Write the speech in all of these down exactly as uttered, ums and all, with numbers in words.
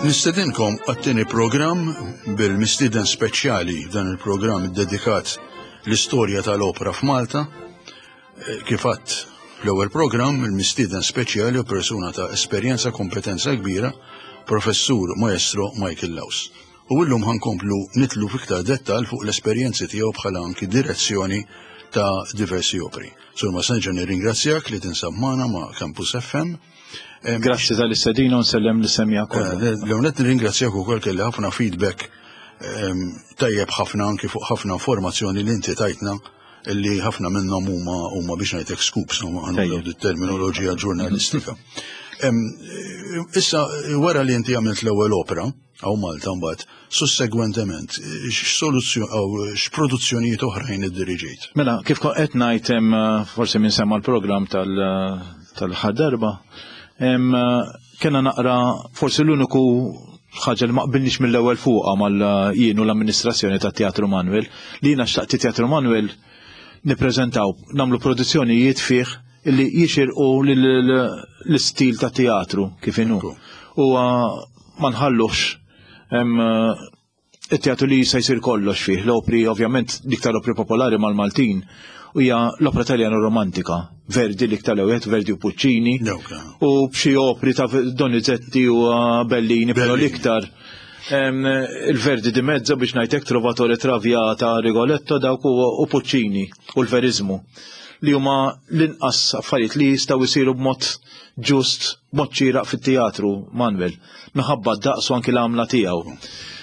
Nistedinkom għat-tieni programm bil-mistieden speċjali dan il-programm dedikat l-istorja tal-opera f'Malta. Kif għadt l-ewwel programm il-mistieden speċjali u persuna ta' esperjenza kompetenza kbira, professur maestro Michael Laws. U llum ħankomplu nitlu fiktar dettal fuq l-esperjenzi tiegħu bħala anki direzzjoni ta' diversi operi. Sur ma sanġa nirringrazzjak li tinsab magħna ma' Campus F M. Grazzi tal-istedina u nsellem l-semja kollha. L-għonet nirringrazzjak ukoll kelli ħafna feedback tajjeb ħafna anki fuq ħafna informazzjoni li inti tajtna illi ħafna minnhom huma huma biex ngħidlek scoops għandu dit-terminoloġija ġurnalistika. Issa wara li inti għamilt l-ewwel opera għaw Malta mbagħad, sussegwentement x'produzzjonijiet oħrajn iddiriġejt? Mela, kif qed ngħid hemm forsi minn semma l-programm tal-ħad darba, kena naqra forsi l-uniku ħaġa li ma qbilniex mill-ewwel fuqha mal-jien u l-amministrazzjoni tat-Teatru Manuel li jiena xtaqt Teatru Manuel nippreżentaw nagħmlu produzzjonijiet fih illi jixirqu l-istil ta' teatru kif inhu. U ma nħallux it-teatru li jista' jsir kollox fih. L-opri ovvjament l-iktar opri popolari mal-Maltin u hija l-opera Taljana romantika, Verdi l-iktar ewwel, Verdi u Puccini, u b'xi opri ta' Donizetti u Bellini, però l-iktar il-Verdi di mezzo biex ngħidlek Trovatore Traviata, Rigoletto dawk u Puccini u l-Verismu li huma l-inqas affarijiet li jistgħu jsiru b'mod ġust, b'mod xieraq fit-teatru Manuel, minħabba d-daqsu anki l-għamla tiegħu.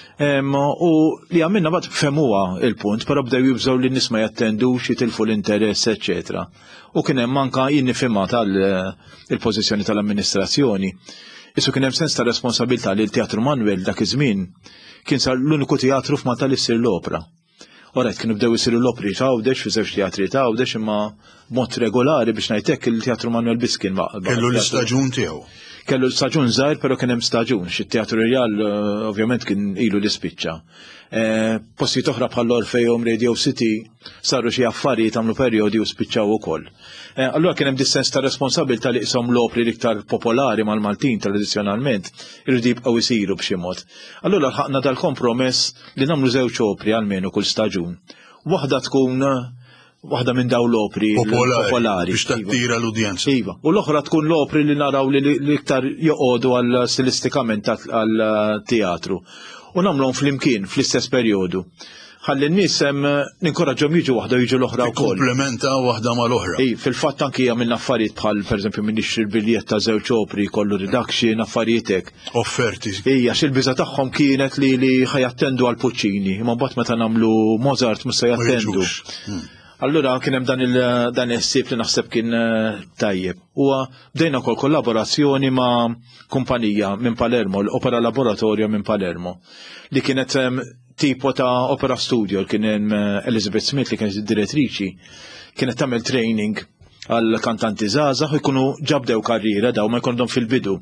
U li għamilna bad femuha il-punt, però bdew jibżgħu li n-nies ma jattendux, jitilfu l-interess, eċetera. U kien hemm anke jien nifhimha tal-pożizzjoni tal-amministrazzjoni. Issu kien hemm sens ta' responsabilità li l-Teatru Manuel dak iż-żmien kien sar l-uniku teatru f'Malta li ssir l-opra. Orajt kienu bdew isiru l-opri ta' għawdex fi żewġ teatri ta' għawdex imma mod regolari biex ngħidlek il-Teatru Manuel Biskin. Kellu l-istaġun tiegħu. Kellu l-istaġun żgħir, però kien hemm staġun. Xit-Teatru Real ovvjament kien ilu l-ispiċċa. Postijiet oħra bħal Orfeum, Radio City saru xi affarijiet għamlu perjodi u spiċċaw ukoll. Allura kien hemm dissens ta' responsabilità li qishom l-opri l-iktar popolari mal-Maltin tradizzjonalment irridu jibqgħu jsiru b'xi mod. Allura ħaqna dal-kompromess li nagħmlu żewġ opri għalmenu kull staġun. Waħda tkun waħda minn dawn l-opri popolari biex tattira l-udjenza. Iva, u l-oħra tkun l-opri li naraw li l-iktar joqogħdu għal stilistikament għal teatru. U nagħmluhom flimkien fl-istess perjodu. Ħalli n-nies ninkoraġġhom jiġu waħda jiġu l-oħra wkoll. Komplementa waħda mal-oħra. Ej, fil-fatt anki għamilna affarijiet bħal pereżempju min jixtri l-biljett ta' żewġ opri jkollu reduction affarijiet hekk. Offerti. Ejja, xil-biża tagħhom kienet li li ħajattendu għal Puccini, imma mbagħad meta nagħmlu Mozart mhux se jattendu. Allura kien hemm dan is-sib li naħseb kien tajjeb. U bdejna wkoll kollaborazzjoni ma' kumpanija minn Palermo, l-Opera Laboratorio minn Palermo, li kienet tipo ta' opera studio, kien hemm Elizabeth Smith li kienet id-direttriċi, kienet tagħmel training għal kantanti żgħażagħ u jkunu ġabdew karriera daw ma jkunhom fil-bidu.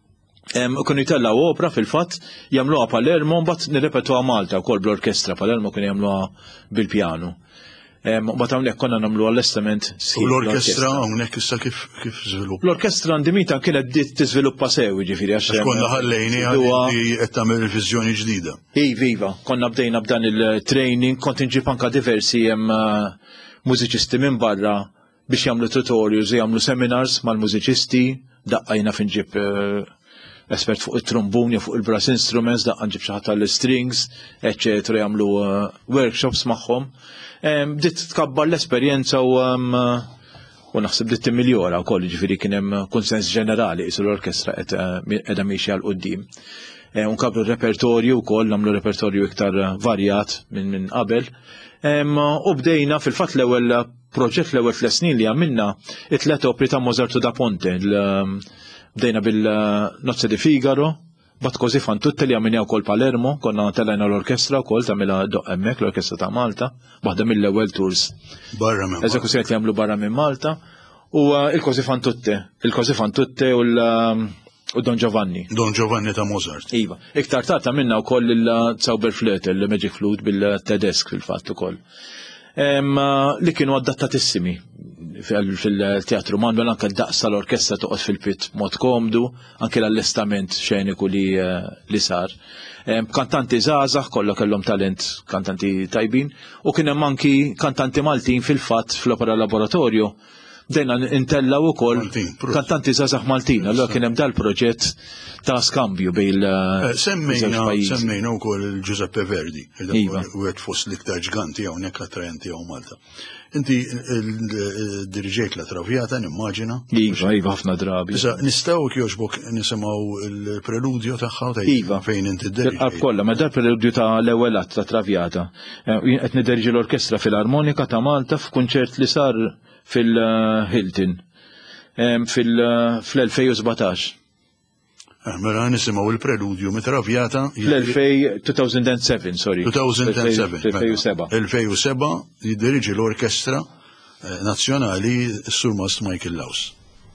Kunu jtellaw opera fil-fatt jagħmluha Palermo mbagħad nirrepetuha Malta wkoll bl-orkestra. Palermo kien jagħmluha bil-pjanu. Mbagħad hawnhekk konna nagħmlu allestament. U l-orkestra hawnhekk issa kif kif żvilupp? L-orkestra ndimita kienet tiżviluppa sew jiġifieri għax konna ħallejni li qed tagħmel reviżjoni ġdida. Iva, konna bdejna b'dan il-training, kont inġib anke diversi hemm mużiċisti minn barra biex jagħmlu tutorials, jagħmlu seminars mal-mużiċisti, daqqajna finġib espert fuq it-trombuni, fuq il-brass instruments, daqqa nġib xi ħadd tal-strings, eċċetera, jagħmlu workshops magħhom. Bdiet tkabbar l-esperjenza u u naħseb bdiet timmiljora wkoll, jiġifieri kien hemm konsens ġenerali qisu l-orkestra qiegħda mixja l quddiem. Unkabru repertorju wkoll, nagħmlu repertorju iktar varjat minn minn qabel. U bdejna fil-fatt l-ewwel proġett l-ewwel tliet snin li għamilna it-tliet opri ta' Mozart da Ponte. Bdejna bil-Nozze di Figaro, bat Così fan tutte li għamilja wkoll Palermo, konna tellajna l-orkestra wkoll tagħmilha doq hemmhekk l-orkestra ta' Malta, waħda mill-ewwel tours. Barra minn Eżekuzzjoni li jagħmlu barra minn Malta, u il-Così fan tutte, il-Così fan tutte u Don Giovanni. Don Giovanni ta' Mozart. Iva, iktar tard għamilna wkoll il-Zauberflöte, il-Magic Flute bil-Tedesk fil-fatt ukoll. Li kienu adattatissimi. fil-Teatru Manuel anke d-daqs tal-orkestra toqgħod fil-pit mod komdu, anke l-allestament xeniku li li sar. Kantanti żgħażagħ kollha kellhom talent, kantanti tajbin, u kien hemm anki kantanti Maltin fil-fatt fl-Opera Laboratorju. Dejna intellaw ukoll kantanti żgħażagħ Maltin, allura kien hemm dal-proġett ta' skambju bejn il-pajjiż. Semmejna wkoll il-Giuseppe Verdi, wieħed fost l-iktar ġganti hawnhekk attrajenti hawn Malta. Inti dirġejt la Traviata nimmaġina? Iva, iva ħafna drabi. Issa nistgħu kjoġbok nisimgħu il-preludju tagħha Iva, fejn inti ddirġejt. Kollha, ma dar preludju ta' l-ewwel att ta' Traviata. Qed niderġi l-Orkestra Filarmonika ta' Malta f'kunċert li sar fil-Hilton fil-elfej u sebgħotax. Mela nisimgħu il-preludju mit Traviata fl-elfej sorry. elfej u seba' jiddirigi l-Orkestra Nazzjonali s-Sur Mast Michael Laws.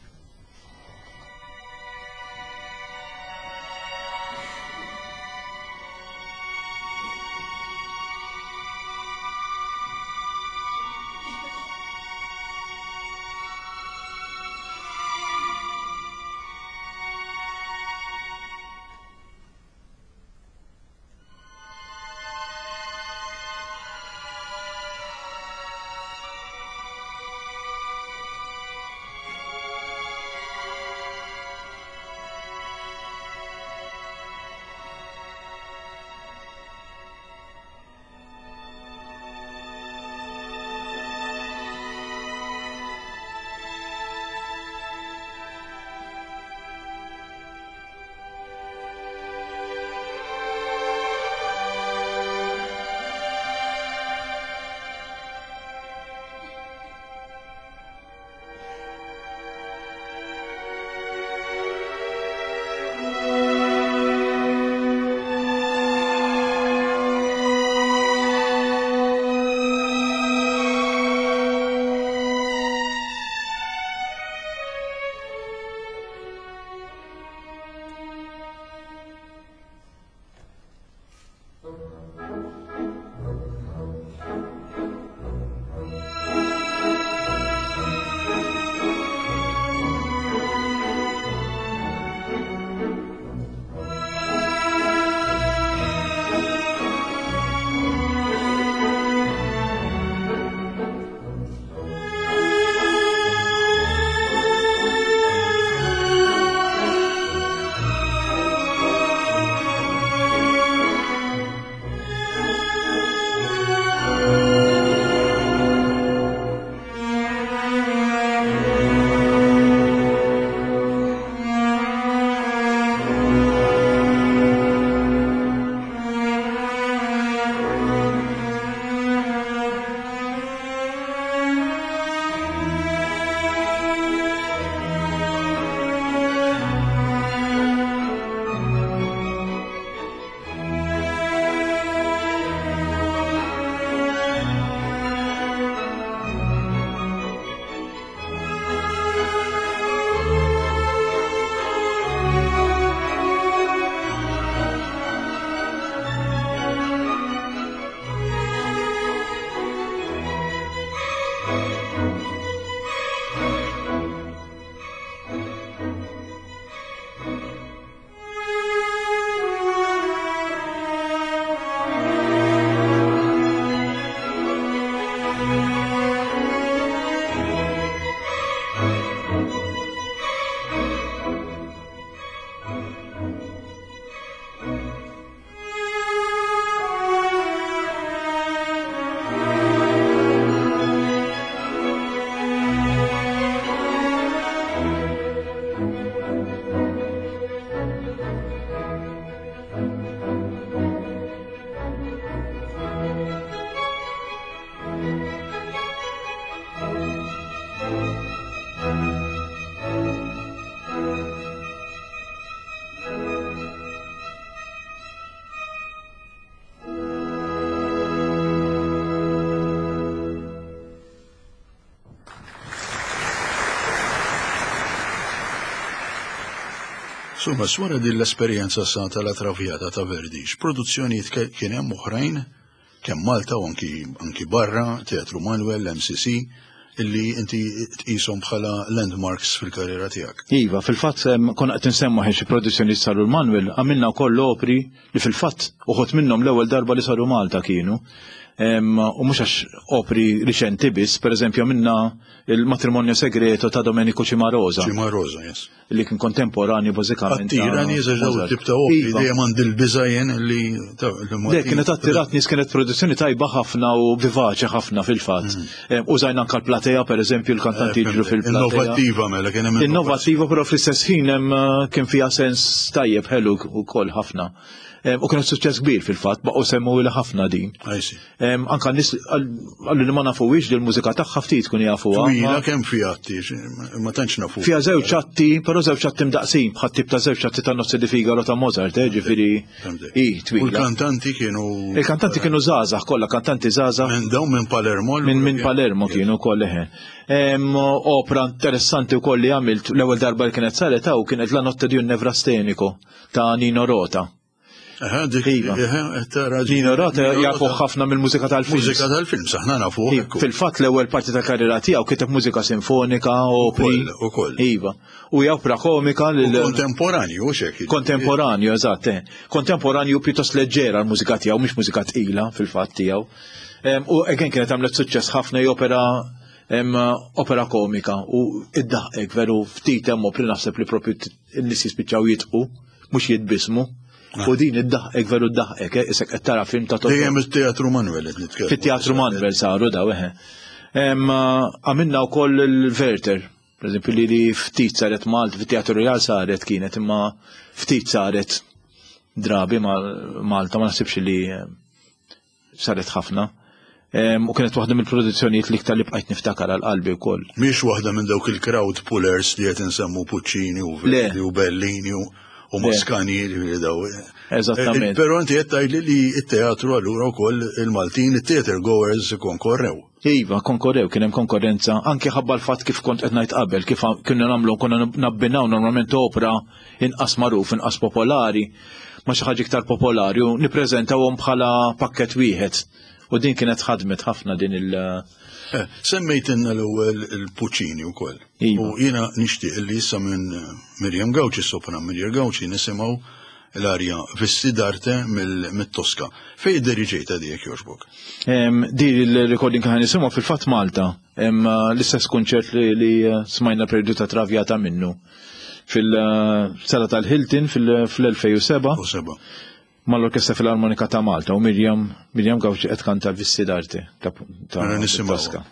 Summa, swara din l-esperjenza sa la Traviata ta' Verdi, x'produzzjonijiet kien hemm oħrajn kemm Malta u anki anki barra, Teatru Manuel, M C C, illi inti tqishom bħala landmarks fil-karriera tiegħek. Iva, fil-fatt konna qed insemma xi produzzjoni saru l-Manuel, għamilna wkoll opri li fil-fatt uħud minnhom l-ewwel darba li saru Malta kienu. U mhux għax opri riċenti biss, pereżempju minna il-matrimonju segreto ta' Domenico Cimarosa. Cimarosa, yes. Li kien kontemporanju bażikament. Attirani jeżaġaw tip ta' opri dejjem għand il-biżajjen li. Le, kienet attirat nies kienet produzzjoni tajba ħafna u vivaċi ħafna fil-fatt. Użajna anke l-platea, pereżempju l-kantanti jiġru fil-platea. Innovattiva mela kien hemm. Innovattiva, però fl-istess ħin hemm kien fiha sens tajjeb ħelu wkoll ħafna. U kienet suċċess kbir fil-fatt, baqgħu semmu ilha ħafna din. Anke nies għallu li ma nafuwix li l-mużika tagħha ftit tkun jafuha. Twila kemm fiha atti, ma tantx nafu. Fiha żewġ atti, però żewġ atti mdaqsin, bħat tip ta' żewġ atti ta' Nozze di Figaro ta' Mozart, ġifieri hi twila. U l-kantanti kienu. Il-kantanti kienu żgħażagħ kollha, kantanti żgħażagħ. Minn dawn minn Palermo. Minn minn Palermo kienu wkoll eħe. Opra interessanti wkoll li għamilt l-ewwel darba li kienet saret hawn kienet La notte di un nevrastenico ta' Nino Rota. Nino Rota jafu ħafna mill-mużika tal-film. Mużika tal-film, saħna nafu. Fil-fatt l-ewwel parti tal-karriera tiegħu kiteb mużika sinfonika, opri. Ukoll. Iva. U opra komika lil. Kontemporanju, xek. Kontemporanju, eżatt. Kontemporanju pjuttost leġġera l-mużika tiegħu, mhix mużika tqila fil-fatt tiegħu. U again kienet għamlet suċċess ħafna opera opera komika u id-daħqek veru ftit hemm opri naħseb li propju n-nies jispiċċaw jitqu, mhux jitbismu. U din id-daħqek veru d-daħqek, isek qed tara film ta' dejjem it-Teatru Manuel qed nitkellem. Fit-Teatru Manuel saru daw eħe. Għamilna wkoll il-Werther, pereżempju li ftit saret Malta, fit-Teatru Real saret kienet imma ftit saret drabi Malta ma naħsibx li saret ħafna. U kienet waħda mill-produzzjonijiet li iktar li bqajt niftakar għal qalbi wkoll. Mhix waħda minn dawk il-crowd pullers li qed insemmu Puccini u Verdi u Bellini u Moscani li daw. Eżattament. Però inti qed tgħidli li t-teatru allura wkoll il-Maltin it-theater goers konkorrew. Iva, konkorrew, kien hemm konkurrenza, anke ħabba l-fatt kif kont qed ngħid qabel, kif kienu nagħmlu konna nabbinaw normalment opra inqas magħruf, inqas popolari, ma xi ħaġa iktar popolari u nippreżentawhom bħala pakkett wieħed. U din kienet ħadmet ħafna din il- Semmejtinna l-ewwel il-Puccini wkoll. U jiena nixtieq li issa minn Mirjam Gawċi sopra Mirjam Gawċi nisimgħu l-arja Visti d'arte mit-Toska. Fejn id-deriġejta dik jogħġbok? Di il-recording kien nisimgħu fil-fatt Malta. L-istess kunċert li smajna periodu ta' Travjata minnu fil-sala tal-Hilton fil-elfejn u seba'. Mal-Orkestra Filarmonika ta' Malta u Mirjam Mirjam Gawċi qed kanta Visti d'arte ta' Toska.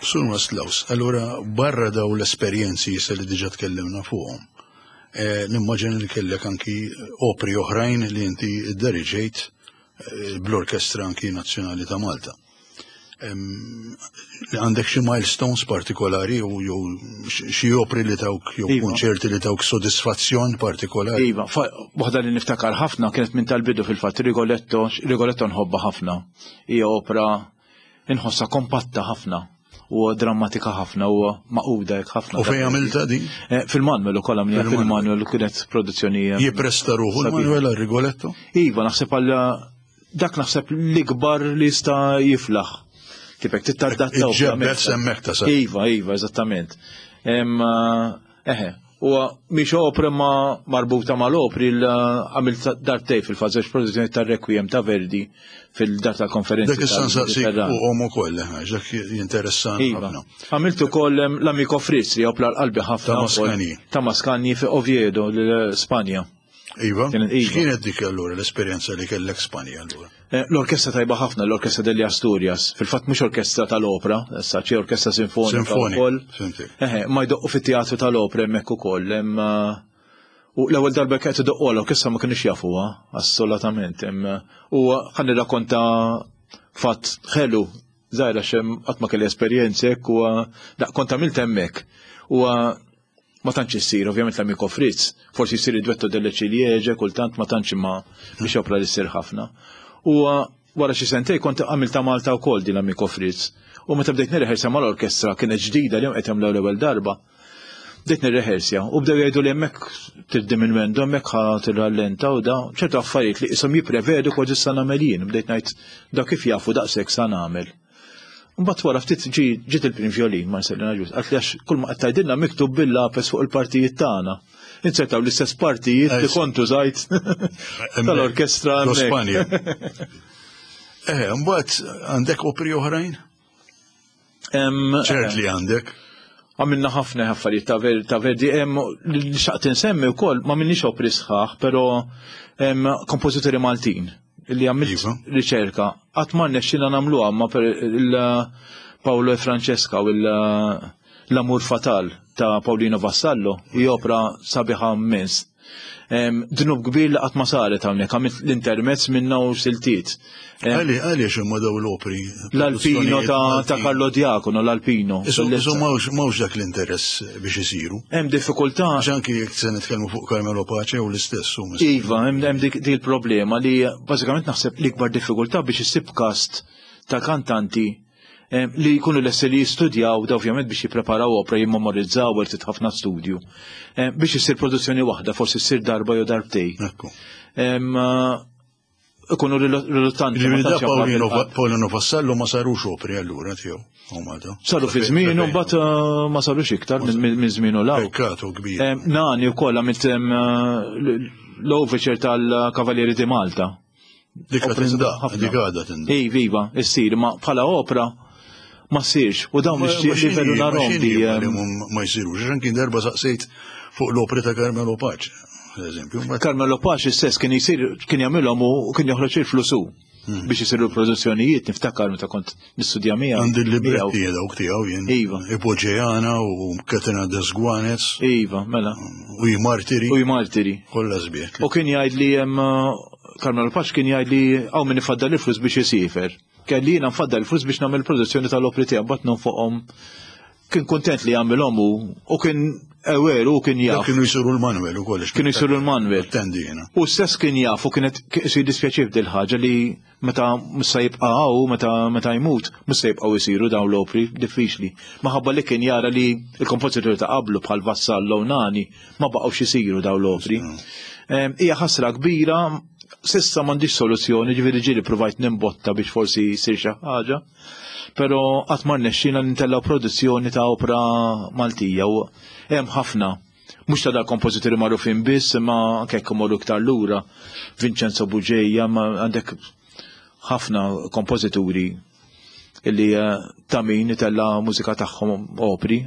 Sur Maslaws, allura barra daw l-esperjenzi jisa li diġa tkellimna fuqhom. Nimmaġin li kellek anki opri oħrajn li inti id-deriġejt bl-Orkestra anki Nazzjonali ta' Malta. Għandek xi milestones partikolari u jew xi opri li tawk jew kunċerti li tawk sodisfazzjon partikolari? Iva, waħda li niftakar ħafna kienet minn tal-bidu fil-fatt Rigoletto, Rigoletto nħobba ħafna. Hija opra inħossa kompatta ħafna u drammatika ħafna u maquda ħafna. U fejn għamilta di? Fil-Manuel ukoll għamilha fil-Manuel kienet produzzjoni. Jippresta ruħu l-Manuel għal Rigoletto? Iva, naħseb għal dak naħseb l-ikbar li jista' jiflaħ. Tipek tittardatta. Ġebbet semmek ta' sa. Iva, iva, eżattament. Eħe, u miex opera ma marbuta mal-opri għamilt dartej fil-fażex produzzjoni tar-Requiem ta' Verdi fil-dar tal-konferenzi. Dak is-san saqsik u omu koll, dak jinteressan ħafna. Għamilt ukoll l-Amico Fritz li opla l-qalbi ħafna. Ta' Mascagni. Ta' Mascagni fi Oviedo, l-Spanja. Iva, x'kienet dik allura l-esperjenza li kellek Spanja allura? L-orkestra tajba ħafna, l-Orkestra degli Asturias. Fil-fatt mhux orkestra tal-opera, issa ċi orkestra sinfonika wkoll. Eħe, ma jdoqqu fit-teatru tal-opera hemmhekk ukoll. U l-ewwel darba kienet idoqqu l-orkestra ma kienx jafuha, assolutament. U ħan nirrakkonta fatt ħelu żgħira xem qatt ma kelli esperjenzi hekk u kont għamilt hemmhekk. U ma tantx issir, ovvjament l-Amico Fritz, forsi jsir id-duetto delle Ciliegie, kultant ma tantx ma biex opra li ssir ħafna. U wara xi sentej kont għamilt ta' Malta wkoll din l-Amico Fritz. U meta bdejt nirreħersja mal-orkestra kienet ġdida li qed jagħmlu l-ewwel darba. Bdejt nirreħersja u bdew jgħidu li hemmhekk tiddim il-mendu, hemmhekk ħa tirrallenta u da ċertu affarijiet li qishom jipprevedu kważi sa nagħmel jien, bdejt ngħid da kif jafu daqshekk sa nagħmel. Mbagħad wara ftit ġiet il-prim violin Marcellina Ġus, qalt li għax kull ma qed tgħidilna miktub bil-lapes fuq il-partijiet tagħna. Insertaw l-istess partijiet li kontu żgħid tal-orkestra Spanja. Eh, mbagħad għandek opri oħrajn? ċert li għandek. Għamilna ħafna affarijiet ta' Verdi, li xaqt insemmi wkoll ma minnix opri sħaħ, però kompożitori Maltin li għamilt riċerka. Qatt ma rnexxina nagħmluha ma per il-Paolo e Francesca u l-Amur Fatal ta' Paolino Vassallo, hi opra sabiħa immens. Dnub kbir li qatt ma saret hawnhekk, għamilt l-intermezz minna u siltiet. Għaliex imma daw l-opri? L-Alpino ta' Carlo Diacono, l-Alpino. Isu mawx dak l-interess biex isiru. Hemm diffikultà. Ġanki jekk se nitkellmu fuq Carmelo Pace u l-istess. Iva, hemm dik il-problema li bażikament naħseb l-ikbar diffikultà biex issib kast ta' kantanti li jkunu l-essi li jistudjaw da ovvjament biex jipreparaw opera jimmemorizzaw u rtit ħafna studju. Biex jissir produzzjoni waħda, forsi jissir darba jew darbtej. Ikunu riluttanti. Paolino Vassallo ma sarux operi allura tiegħu. Saru fi żmien u mbagħad ma sarux iktar minn żmienu law. Pekkatu kbir. Nani wkoll għamilt l-overture tal-Kavalieri di Malta. Dik għadha tinda. Ej, viva, issir, ma bħala opera ma ssirx, u dawn nixtieq li veru narhom li ma jsirux, x'an kien darba saqsejt fuq l-opri ta' Carmelo Pace, eżempju. Carmelo Pace stess kien jsir kien jagħmilhom u kien joħroġ il-flusu biex isiru produzzjonijiet, niftakar meta kont nistudja miegħu. Għandi l-libretti dawk tiegħu jien. Iva. Ipoġejana u Catena Desguanez. Iva, mela. U Martiri. U Martiri. Kollha żbiet. U kien jgħid li Carmelo Pace kien jgħid li hawn min ifaddal il-flus biex isifer. Kelli jiena nfaddal il-flus biex nagħmel produzzjoni tal-opri tiegħu mbagħad fuqhom. Kien kuntent li jagħmilhom u kien eweru u kien jaf. Kienu jsiru l-Manuel ukoll. Kienu jsiru l-Manuel. Attendi jiena. U stess kien jaf u kienet si dispjaċib dil ħaġa li meta mista jibqgħu meta meta jmut mista jibqgħu jsiru dawn l-opri diffiċli. Maħabba li kien jara li l-kompożitur ta' qablu bħal Vassallo u Nani ma baqgħux isiru dawn l-opri. Hija ħasra kbira. Sissa m'għandix soluzzjoni, ġifieri ġieli provajt nimbotta biex forsi jsir xi ħaġa, però qatt ma rnexxina nintellaw produzzjoni ta' opera Maltija u hemm ħafna. Mhux ta' dal-kompożitori magħrufin biss, imma anke hekk imorru iktar lura. Vincenzo Buġejja, ma għandek ħafna kompożituri illi ta' min itella mużika tagħhom opri.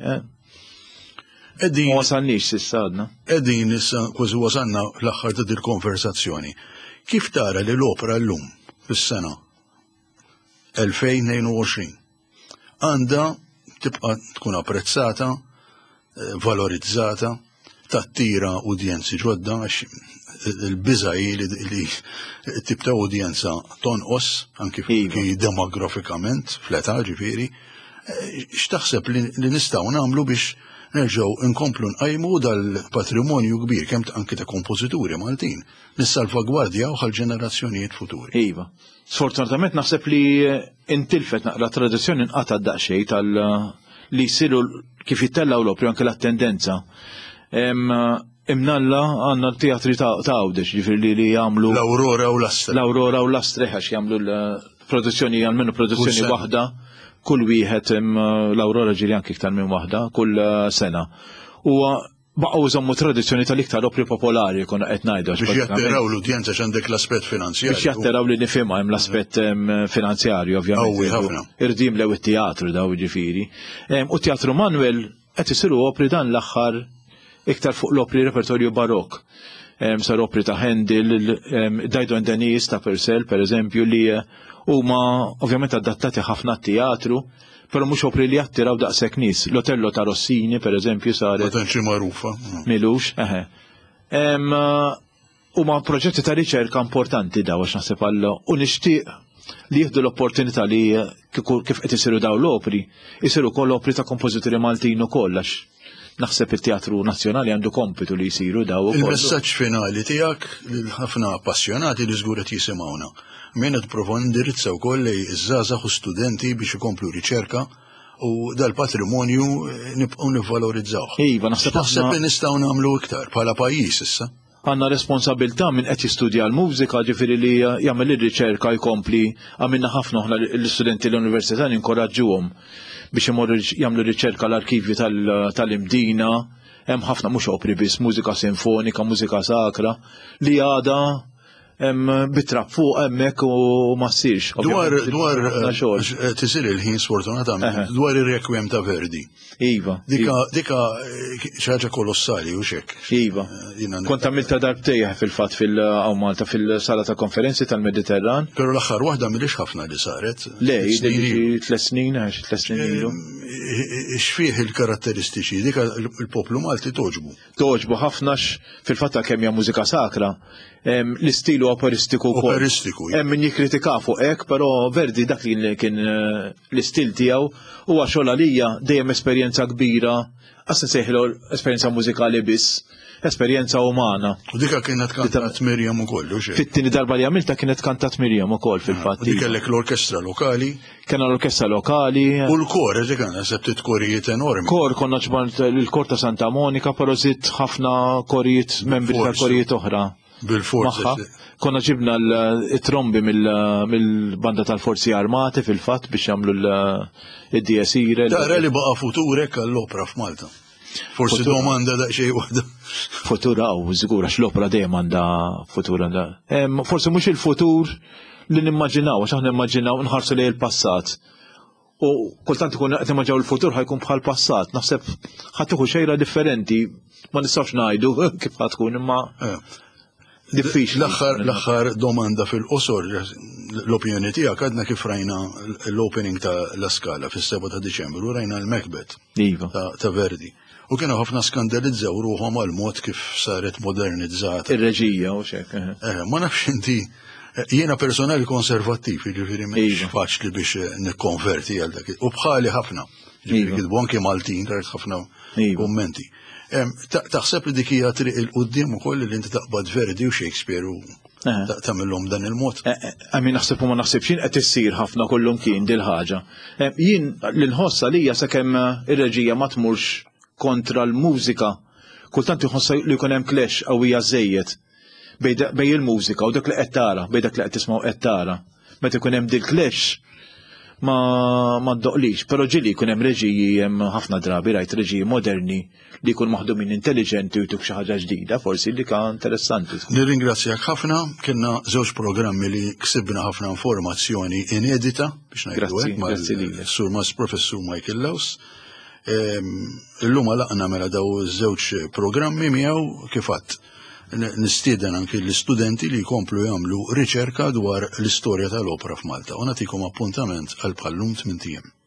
Ma wasalniex s'issa għadna. Qegħdin issa kważi wasalna l-aħħar ta' din konversazzjoni. Kif tara li l-opera llum fis-sena elfejn u tnejn għandha tibqa' tkun apprezzata, valorizzata, tattira udjenzi ġodda għax il-biża li tip ta' udjenza tonqos anki demografikament fl-età ġifieri. X'taħseb li nistgħu nagħmlu biex nerġgħu nkomplu nqajmu dal-patrimonju kbir kemm anke ta' kompożituri Maltin nissalvagwardjaw għall-ġenerazzjonijiet futuri. Iva. Sfortunatament naħseb li intilfet naqra tradizzjoni nqata' daqsxejn tal li jsiru kif jittellaw l-opri anke l-attendenza. Imnalla għandna l-teatri ta' Għawdex, ġifieri li jagħmlu l-Awrora u l-Astre. L-Awrora u l-Astre għax jagħmlu l-produzzjoni għalmenu produzzjoni waħda kull wieħed l-Awrora ġiri anke iktar minn waħda kull sena. U baqgħu żommu tradizzjoni tal-iktar opri popolari konna qed ngħidu. Biex jattiraw l-udjenza x'għandek l-aspett finanzjarju. Biex jattiraw li nifhimha hemm l-aspett finanzjarju ovvjament. Irdim lew it-teatru daw ġifieri. U teatru Manuel qed isiru opri dan l-aħħar iktar fuq l-opri repertorju barokk. Sar opri ta' Handel, Dajdo and Denise ta' Purcell pereżempju li huma ovvjament adattati ħafna t-teatru, però mhux opri li jattiraw daqshekk nies. L-Otello ta' Rossini pereżempju saret. Ma tantx magħrufa. Milux, eħe. Huma proġetti ta' riċerka importanti daw għax naħseb għall u nixtieq li jieħdu l-opportunità li kif qed isiru daw l-opri, isiru wkoll opri ta' kompożituri Maltin ukoll għax naħseb it-Teatru Nazzjonali għandu kompitu li jsiru daw. Il-messaġġ finali tiegħek lil ħafna appassjonati li żgur qed jisimgħuna. Min qed prova indirizza wkoll iż-żgħażagħ u studenti biex ikomplu riċerka u dal-patrimonju nibqgħu nivvalorizzawh. Iva, naħseb li nistgħu nagħmlu iktar bħala pajjiż issa. Għandna responsabilità minn qed jistudja l-mużika ġifieri li jagħmel ir-riċerka jkompli għamilna ħafna oħra l-istudenti l-università ninkoraġġuhom biex imorru jagħmlu riċerka l-arkivju tal-imdina, hemm ħafna mhux opri biss mużika sinfonika, mużika sakra li għada bitrab fuq hemmhekk u ma ssirx. Dwar dwar tisir il-ħin sfortunatament dwar ir-Requiem ta' Verdi. Iva. Dika dika xi ħaġa kolossali u xek. Iva. Kont għamilta darbtejja fil-fatt fil-Aw Malta fil-sala ta' konferenzi tal-Mediterran. Però l-aħħar waħda milix ħafna li saret. Le, tliet snin għax tliet snin ilu. X'fih il-karatteristiċi dika il-poplu Malti toġbu. Toġbu ħafna fil-fatt kemm hija mużika sakra. L-istilu operistiku wkoll. Operistiku. Hemm min jikkritika fuq hekk, però Verdi dak li kien l-istil tiegħu huwa xogħol għalija dejjem esperjenza kbira, għas nsejħlu esperjenza mużikali biss, esperjenza umana. U dika kienet kantat Mirjam ukoll, u xejn. Fit-tieni darba li għamilta kienet kantat Mirjam ukoll fil-fatt. Dik kellek l-orkestra lokali. Kena l-orkestra lokali. U l-kor, dik għandna sebtit korijiet enormi. Kor konna ġbant il-kor ta' Santa Monika, però żied ħafna korijiet, membri tal-korijiet oħra. Bil-forza. Konna ġibna l-trombi mill-banda tal-Forzi Armati fil-fatt biex jagħmlu l-D S I. Tara li baqa' futurek għall-opra f'Malta. Forsi domanda daqsxejn waħda. Futura u żgur għax l-opra dejjem għandha futur għandha. Forsi mhux il-futur li nimmaġinaw għax aħna nimmaġinaw nħarsu lejn il-passat. U kultant ikun qed immaġinaw il-futur ħajkun bħal passat. Naħseb ħadd tieħu xejra differenti. Ma nistgħux ngħidu kif ħadd tkun imma diffiċli. L-aħħar domanda fil-qosor, l-opinjoni tiegħek għadna kif rajna l-opening ta' La Scala fis-seba ta' Diċembru, rajna l-Macbeth ta' Verdi. U kienu ħafna skandalizzaw ruħhom għal mod kif saret modernizzata. Ir-reġija u xek. Ma nafx inti jiena personali konservattiv, jiġifieri mhix faċli biex nikkonverti għal dak. U bħali ħafna. Ġifieri kitbu anke Maltin rajt ħafna kummenti. Taħseb li dik hija triq il-qudiem ukoll li inti taqbad Verdi u Shakespeare u tagħmilhom dan il-mod. Għamin naħseb u ma naħsibx jien qed issir ħafna kollhom kien dil ħaġa. Jien l-inħossa lija sakemm ir-reġija ma tmurx kontra l-mużika, kultant iħossa li jkun hemm clash qawwija żejjed bejn il-mużika u dak li qed tara, bejn dak li qed tismgħu qed tara. Meta jkun hemm dil clash ma ma ndoqlix, però ġili jkun hemm reġiji hemm ħafna drabi rajt reġiji moderni li jkun maħdumin intelligenti u jtuk xi ħaġa ġdida, forsi li kan interessanti. Nirringrazzjak ħafna, kienna żewġ programmi li ksibna ħafna informazzjoni inedita biex ngħidu mal-Sur Mas Professur Michael Laws. Illum għalaqna mela daw żewġ programmi miegħu kif għadd nistieden anke l-istudenti li jkomplu jagħmlu riċerka dwar l-istorja tal-opera f'Malta u nagħtikom appuntament għal bħallum tmien tiem.